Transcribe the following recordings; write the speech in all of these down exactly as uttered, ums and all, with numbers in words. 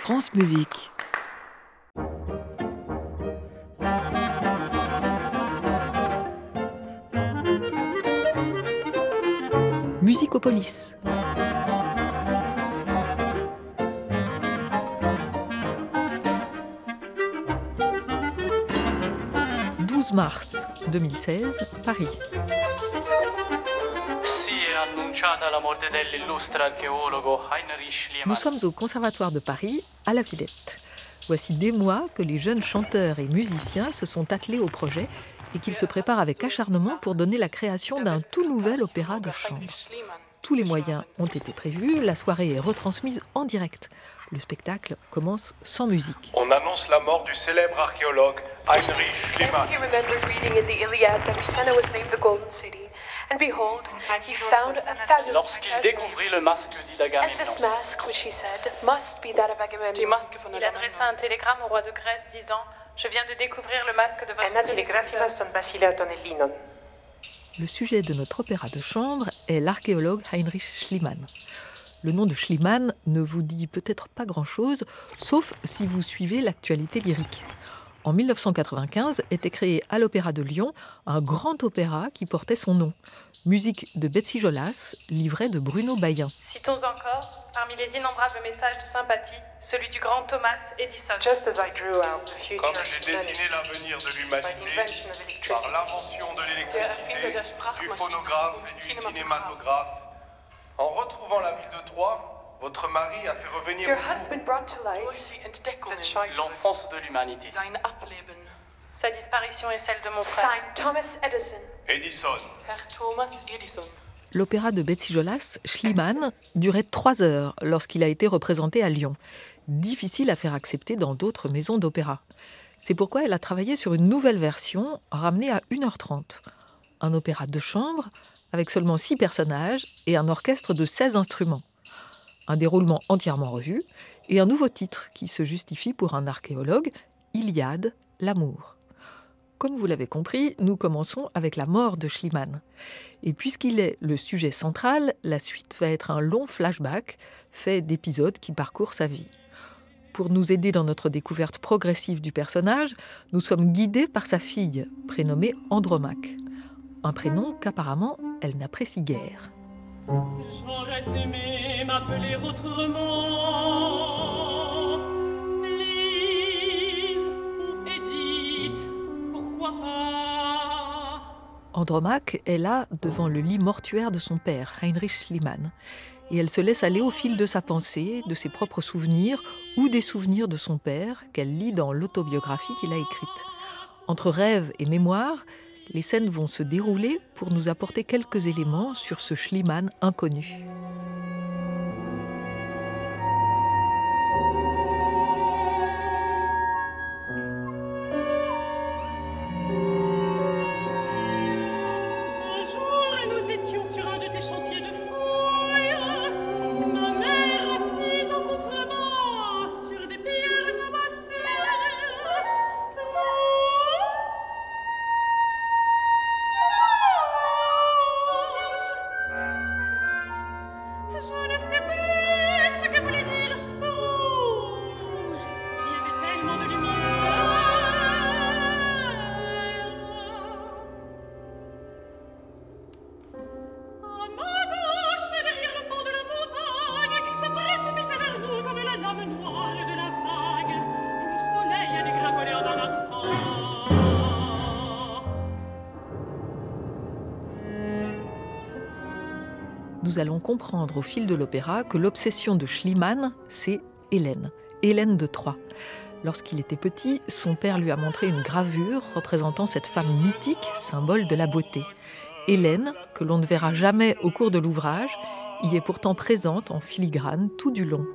France Musique. Musicopolis. douze mars deux mille seize, Paris. Nous sommes au Conservatoire de Paris, à la Villette. Voici des mois que les jeunes chanteurs et musiciens se sont attelés au projet et qu'ils se préparent avec acharnement pour donner la création d'un tout nouvel opéra de chambre. Tous les moyens ont été prévus, la soirée est retransmise en direct. Le spectacle commence sans musique. On annonce la mort du célèbre archéologue Heinrich Schliemann. Lorsqu'il découvrit le masque d'Agamemnon, il adressa un télégramme au roi de Grèce disant « Je viens de découvrir le masque de votre prédécesseur. » Le sujet de notre opéra de chambre est l'archéologue Heinrich Schliemann. Le nom de Schliemann ne vous dit peut-être pas grand-chose, sauf si vous suivez l'actualité lyrique. En dix-neuf cent quatre-vingt-quinze était créé à l'Opéra de Lyon un grand opéra qui portait son nom. Musique de Betsy Jolas, livret de Bruno Bayen. Citons encore, parmi les innombrables messages de sympathie, celui du grand Thomas Edison. Comme j'ai dessiné l'avenir de l'humanité par l'invention de l'électricité, du phonographe et du cinématographe, en retrouvant la ville de Troie, votre mari a fait revenir l'enfance de l'humanité. Sa disparition est celle de mon frère. Edison. L'opéra de Betsy Jolas, Schliemann, durait trois heures lorsqu'il a été représenté à Lyon. Difficile à faire accepter dans d'autres maisons d'opéra. C'est pourquoi elle a travaillé sur une nouvelle version, ramenée à une heure trente. Un opéra de chambre, avec seulement six personnages et un orchestre de seize instruments. Un déroulement entièrement revu et un nouveau titre qui se justifie pour un archéologue, Iliade, l'amour. Comme vous l'avez compris, nous commençons avec la mort de Schliemann. Et puisqu'il est le sujet central, la suite va être un long flashback fait d'épisodes qui parcourent sa vie. Pour nous aider dans notre découverte progressive du personnage, nous sommes guidés par sa fille, prénommée Andromaque. Un prénom qu'apparemment elle n'apprécie guère. J'aurais aimé m'appeler autrement, Lise ou Edith, pourquoi pas? Andromaque est là devant le lit mortuaire de son père, Heinrich Schliemann, et elle se laisse aller au fil de sa pensée, de ses propres souvenirs ou des souvenirs de son père qu'elle lit dans l'autobiographie qu'il a écrite. Entre rêve et mémoire, les scènes vont se dérouler pour nous apporter quelques éléments sur ce Schliemann inconnu. Un jour, nous étions sur un de tes chantiers de fouilles, ma mère assise en contrebas sur des pierres amassées. Je ne sais plus ce que voulait dire rouge. Il y avait tellement de lumière. À ma gauche, derrière le pont de la montagne qui se précipitait vers nous comme la lame noire de la vague, le soleil a dégringolé en un instant. Nous allons comprendre au fil de l'opéra que l'obsession de Schliemann, c'est Hélène, Hélène de Troie. Lorsqu'il était petit, son père lui a montré une gravure représentant cette femme mythique, symbole de la beauté. Hélène, que l'on ne verra jamais au cours de l'ouvrage, y est pourtant présente en filigrane tout du long.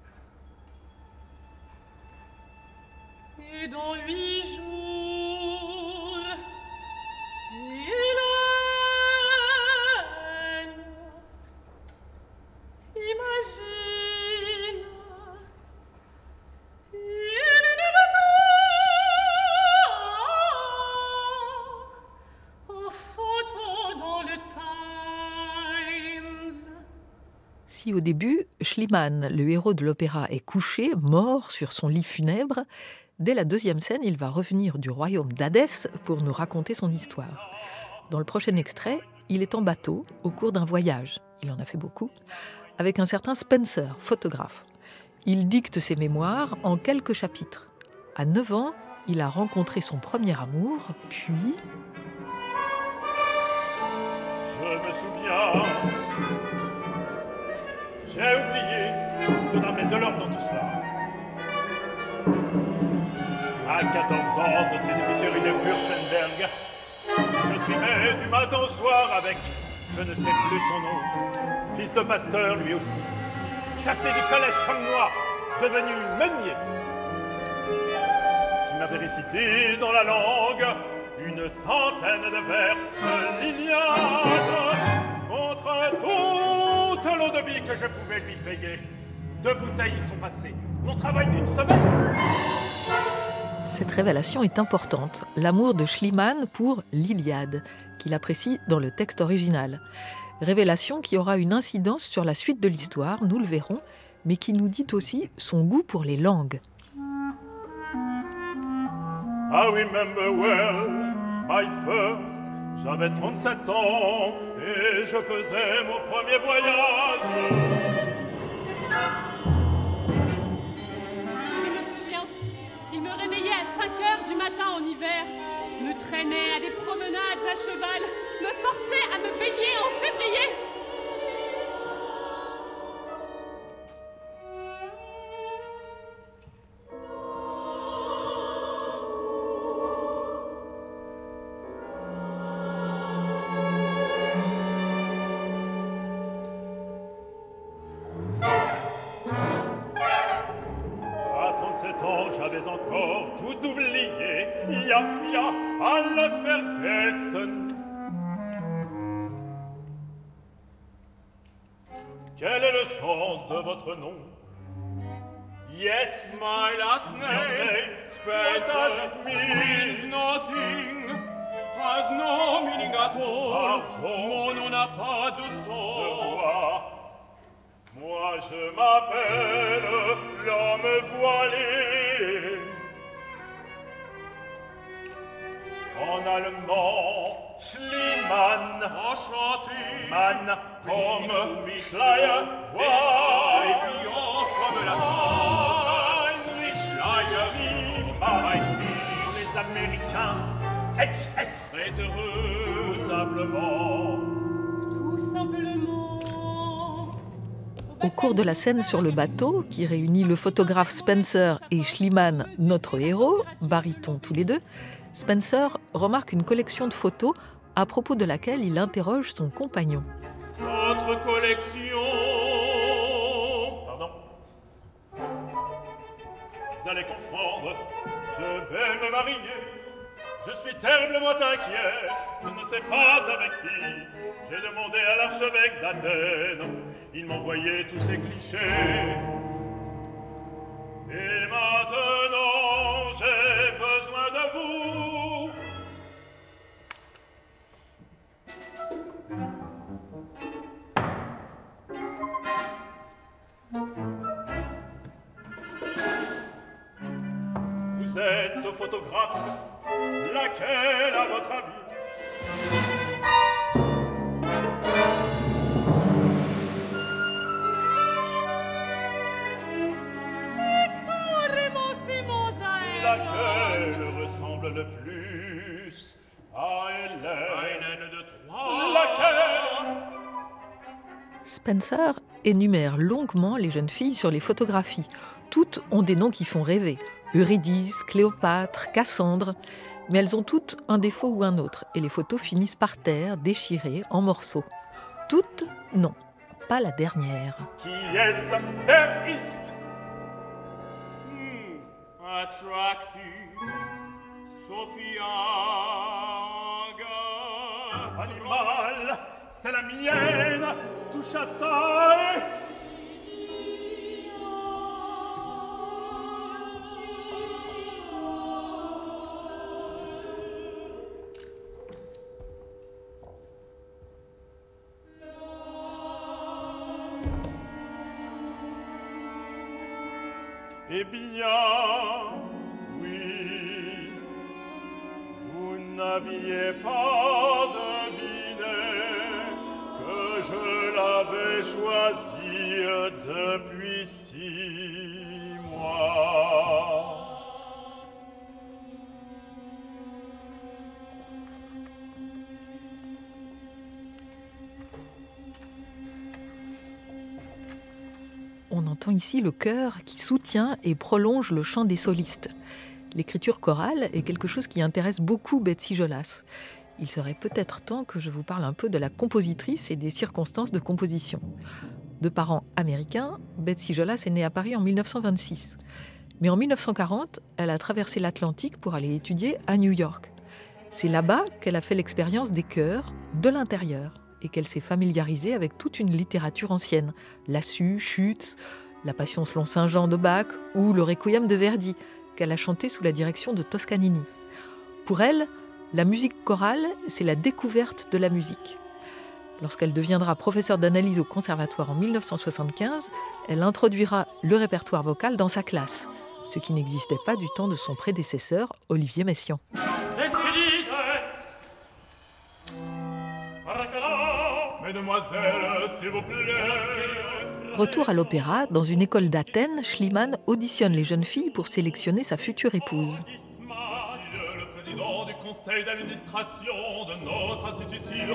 Et dans huit jours Si au début, Schliemann, le héros de l'opéra, est couché, mort sur son lit funèbre, dès la deuxième scène, il va revenir du royaume d'Hadès pour nous raconter son histoire. Dans le prochain extrait, il est en bateau au cours d'un voyage, il en a fait beaucoup, avec un certain Spencer, photographe. Il dicte ses mémoires en quelques chapitres. À neuf ans, il a rencontré son premier amour, puis... Je me souviens... J'ai oublié, il faudra mettre de l'ordre dans tout cela. À quatorze ans, dans cette épicerie de Fürstenberg, je trimais du matin au soir avec, je ne sais plus son nom, fils de pasteur lui aussi, chassé du collège comme moi, devenu meunier. Je m'avais récité dans la langue une centaine de vers de l'Iliade contre toute l'eau de vie que je pouvais lui payer. Deux bouteilles y sont passées. Mon travail d'une semaine. Cette révélation est importante, l'amour de Schliemann pour l'Iliade, qu'il apprécie dans le texte original. Révélation qui aura une incidence sur la suite de l'histoire, nous le verrons, mais qui nous dit aussi son goût pour les langues. I remember well my first. J'avais trente-sept ans et je faisais mon premier voyage. Je me souviens, il me réveillait à cinq heures du matin en hiver, me traînait à des promenades à cheval, me forçait à me baigner en février. trente-sept ans, j'avais encore tout oublié. Ya, ya, alles vergessen. Quel est le sens de votre nom? Yes, my last name. What does it mean? Nothing. Has no meaning at all. Mon nom n'a pas de sens. Je vois. Moi je m'appelle l'homme voilé. En allemand, Schliemann. Enchanté. Mann, comme Schleier, Défiant comme la fange. Heinrich Schleier, Schliemann. Pour les Américains, H S. Très heureux. Tout simplement. Tout simplement. Au cours de la scène sur le bateau, qui réunit le photographe Spencer et Schliemann, notre héros, baryton tous les deux, Spencer remarque une collection de photos à propos de laquelle il interroge son compagnon. Votre collection. Pardon. Vous allez comprendre, je vais me marier. Je suis terriblement inquiet, je ne sais pas avec qui. J'ai demandé à l'archevêque d'Athènes, il m'envoyait tous ces clichés. Et maintenant, j'ai besoin de vous. Vous êtes photographe, laquelle à votre avis? Laquelle ressemble le plus à Hélène de Troie? Laquelle? Spencer énumère longuement les jeunes filles sur les photographies. Toutes ont des noms qui font rêver. Eurydice, Cléopâtre, Cassandre. Mais elles ont toutes un défaut ou un autre. Et les photos finissent par terre, déchirées, en morceaux. Toutes, non. Pas la dernière. Qui est-ce? Wer ist? Hmm, attractive. Sophia Agathe. Animal, c'est la mienne. Touche à ça et... Eh bien, oui, vous n'aviez pas deviné que je l'avais choisi depuis six mois. On entend ici le chœur qui soutient et prolonge le chant des solistes. L'écriture chorale est quelque chose qui intéresse beaucoup Betsy Jolas. Il serait peut-être temps que je vous parle un peu de la compositrice et des circonstances de composition. De parents américains, Betsy Jolas est née à Paris en mille neuf cent vingt-six. Mais en mille neuf cent quarante, elle a traversé l'Atlantique pour aller étudier à New York. C'est là-bas qu'elle a fait l'expérience des chœurs de l'intérieur et qu'elle s'est familiarisée avec toute une littérature ancienne, Lassus, Schütz, la Passion selon Saint Jean de Bach ou le Requiem de Verdi, qu'elle a chanté sous la direction de Toscanini. Pour elle, la musique chorale, c'est la découverte de la musique. Lorsqu'elle deviendra professeure d'analyse au conservatoire en mille neuf cent soixante-quinze, elle introduira le répertoire vocal dans sa classe, ce qui n'existait pas du temps de son prédécesseur, Olivier Messiaen. Mesdemoiselles, s'il vous plaît. Retour à l'opéra, dans une école d'Athènes, Schliemann auditionne les jeunes filles pour sélectionner sa future épouse. Le président du conseil d'administration de notre institution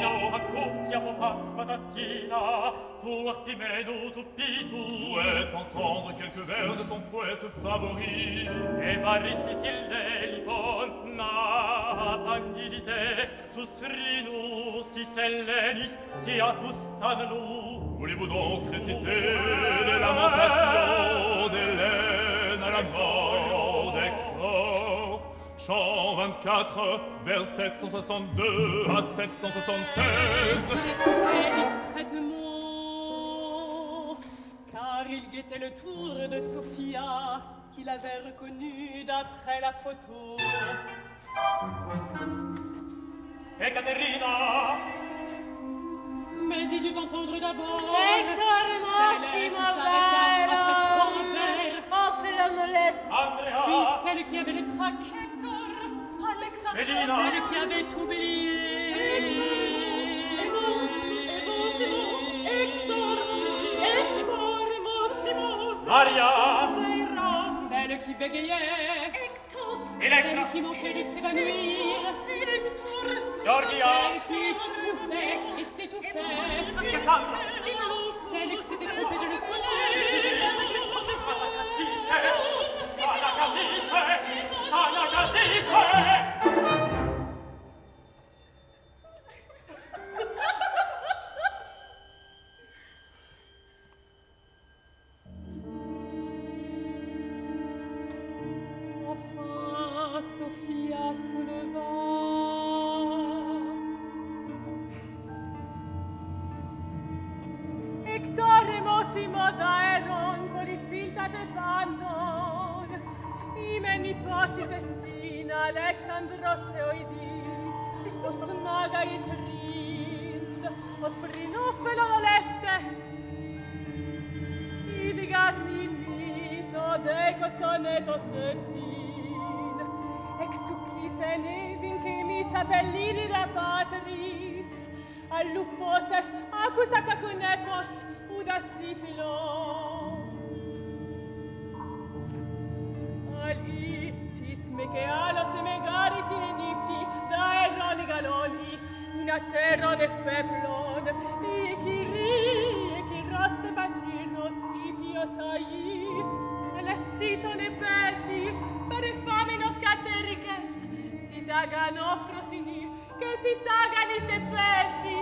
souhaite entendre quelques vers de son poète favori. Voulez-vous donc réciter les lamentations d'Hélène à la mort d'Hector? Chant vingt-quatre, vers sept cent soixante-deux à sept cent soixante-seize. Écoutez discrètement, car il guettait le tour de Sophia, qu'il avait reconnue d'après la photo. Et Caterina! Mais il dut entendre d'abord Hector celle qui s'arrêta après trois vers, Andrea! puis celle qui avait les tracs, Hector, Alexandre, Mélina! celle qui avait oublié, Maria! celle qui bégayait, Electra! celle qui manquait de s'évanouir, Georgia! celle qui bouffait et s'étouffait, Cassandra! celle qui s'était trompée de le soleil, Salacadiste! Salacadiste! Enfin, Sophia se leva. Hector emothimo daeron polifiltate pandon, imeni posis estina Alexandros Theoidis, os maga itrind, os prinofelo leste, ibi garnin mito decos sonetos estin, exucite nevin che mi sapellini da patris, al luposef accusa cacunepos uda sifilo. Al iptis mecalos e megaris in enipti, da erroni galoni, in a terra nef peplon, e chiri, e chiroste batirnos, ipios ai, alessito ne pesi, per infaminos caterices, si dagan ofrosini, che si sagani se pesi.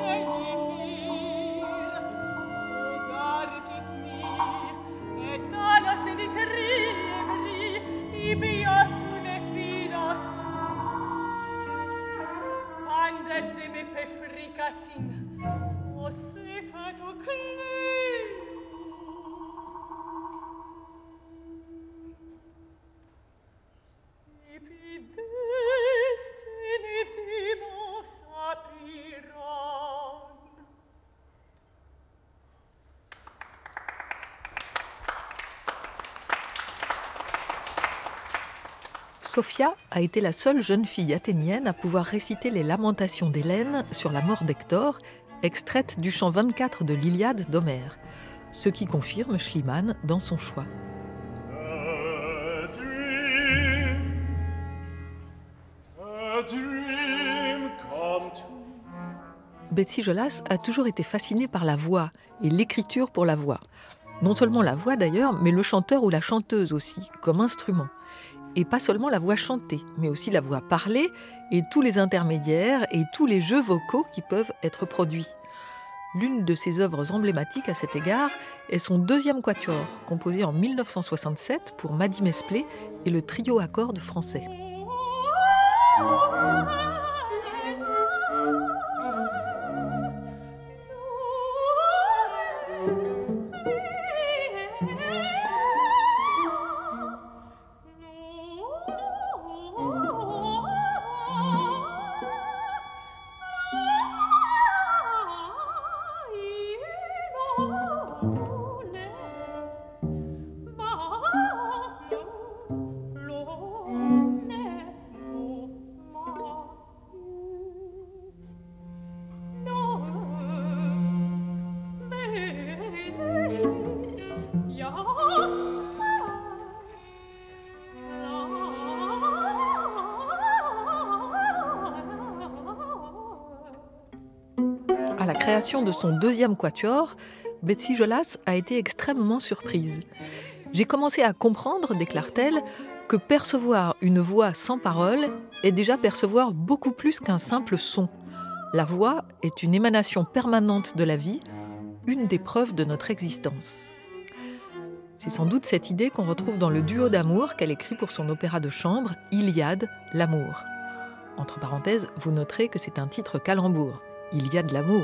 Et Sophia a été la seule jeune fille athénienne à pouvoir réciter les lamentations d'Hélène sur la mort d'Hector, extraite du chant vingt-quatre de l'Iliade d'Homère, ce qui confirme Schliemann dans son choix. A dream, a dream come true. Betsy Jolas a toujours été fascinée par la voix et l'écriture pour la voix. Non seulement la voix d'ailleurs, mais le chanteur ou la chanteuse aussi, comme instrument. Et pas seulement la voix chantée, mais aussi la voix parlée et tous les intermédiaires et tous les jeux vocaux qui peuvent être produits. L'une de ses œuvres emblématiques à cet égard est son deuxième quatuor, composé en mille neuf cent soixante-sept pour Mady Mesplé et le trio à cordes français. À la création de son deuxième quatuor, Betsy Jolas a été extrêmement surprise. J'ai commencé à comprendre, déclare-t-elle, que percevoir une voix sans parole est déjà percevoir beaucoup plus qu'un simple son. La voix est une émanation permanente de la vie, une des preuves de notre existence. C'est sans doute cette idée qu'on retrouve dans le duo d'amour qu'elle écrit pour son opéra de chambre, Iliade, l'amour. Entre parenthèses, vous noterez que c'est un titre calembour. Il y a de l'amour.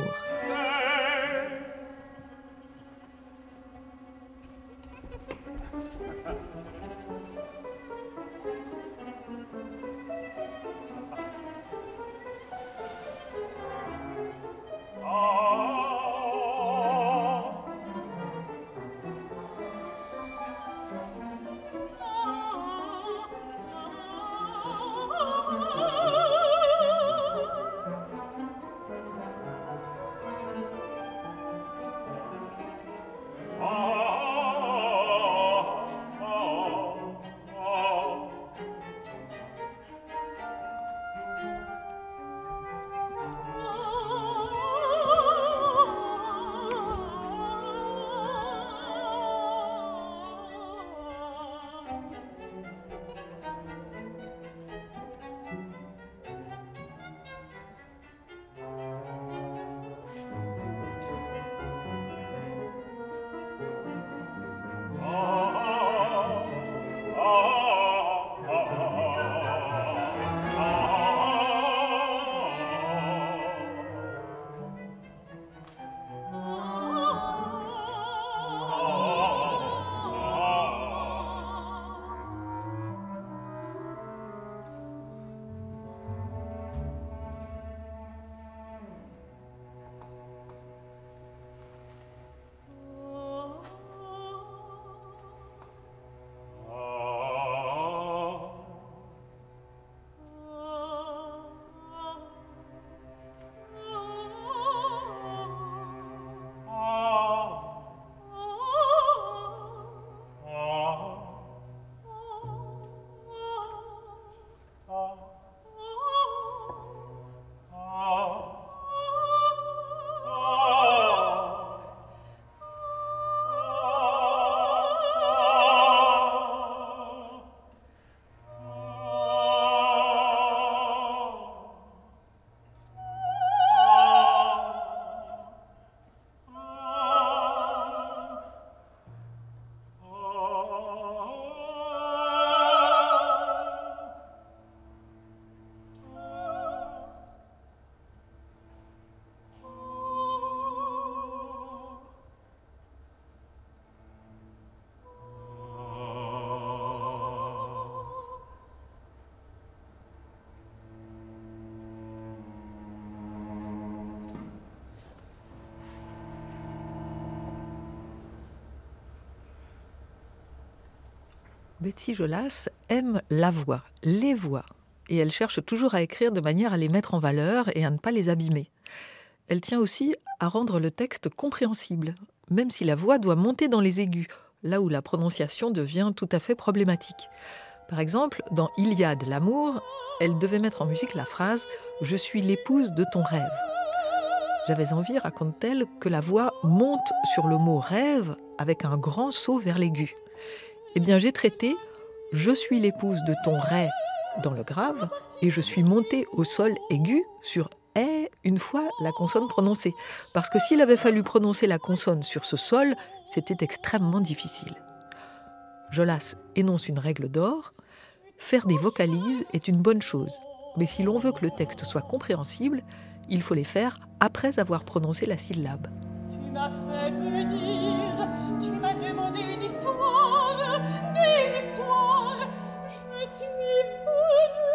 Betsy Jolas aime la voix, les voix, et elle cherche toujours à écrire de manière à les mettre en valeur et à ne pas les abîmer. Elle tient aussi à rendre le texte compréhensible, même si la voix doit monter dans les aigus, là où la prononciation devient tout à fait problématique. Par exemple, dans Iliade, l'amour, elle devait mettre en musique la phrase « Je suis l'épouse de ton rêve ». J'avais envie, raconte-t-elle, que la voix monte sur le mot « rêve » avec un grand saut vers l'aigu. Eh bien, j'ai traité « Je suis l'épouse de ton rêve » dans le grave et je suis montée au sol aigu sur « est » une fois la consonne prononcée. Parce que s'il avait fallu prononcer la consonne sur ce sol, c'était extrêmement difficile. Jolas énonce une règle d'or. Faire des vocalises est une bonne chose, mais si l'on veut que le texte soit compréhensible, il faut les faire après avoir prononcé la syllabe. Tu m'as fait venir, tu m'as demandé une histoire, des histoires, je suis venue.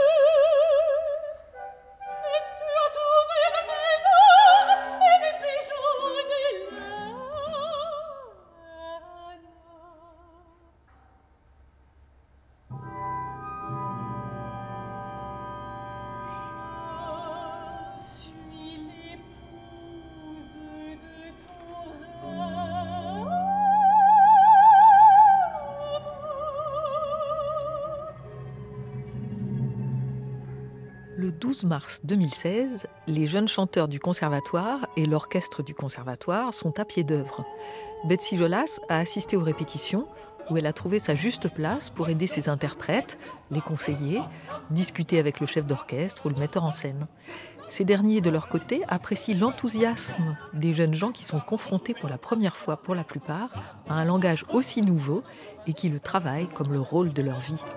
Et tu as trouvé le trésor et les bijoux des laines. Je suis l'épouse de ton rêve. Le douze mars deux mille seize, les jeunes chanteurs du conservatoire et l'orchestre du conservatoire sont à pied d'œuvre. Betsy Jolas a assisté aux répétitions où elle a trouvé sa juste place pour aider ses interprètes, les conseiller, discuter avec le chef d'orchestre ou le metteur en scène. Ces derniers, de leur côté, apprécient l'enthousiasme des jeunes gens qui sont confrontés pour la première fois, pour la plupart, à un langage aussi nouveau et qui le travaillent comme le rôle de leur vie.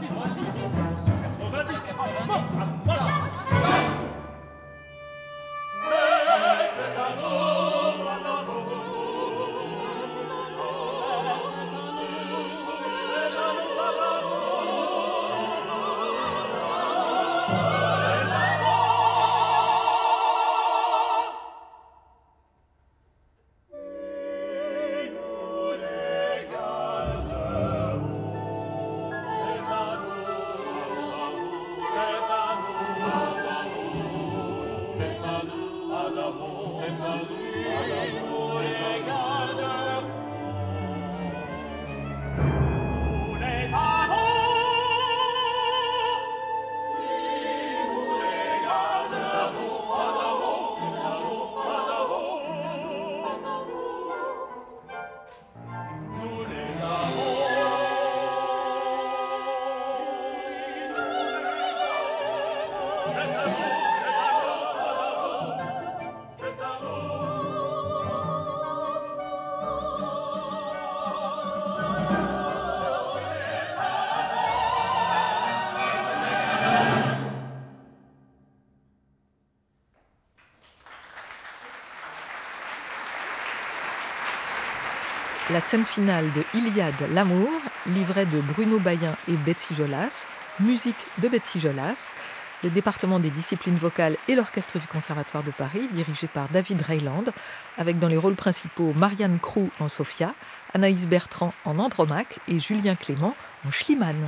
La scène finale de Iliade, l'amour, livret de Bruno Bayen et Betsy Jolas, musique de Betsy Jolas, le département des disciplines vocales et l'orchestre du Conservatoire de Paris, dirigé par David Rayland, avec dans les rôles principaux Marianne Crou en Sophia, Anaïs Bertrand en Andromaque et Julien Clément en Schliemann.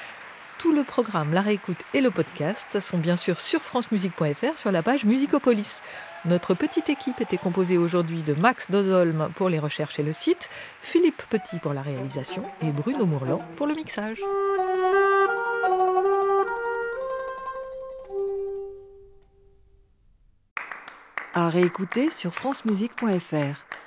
Tout le programme, la réécoute et le podcast sont bien sûr sur francemusique point f r sur la page Musicopolis. Notre petite équipe était composée aujourd'hui de Max Dozolm pour les recherches et le site, Philippe Petit pour la réalisation et Bruno Mourlan pour le mixage. À réécouter sur francemusique point f r.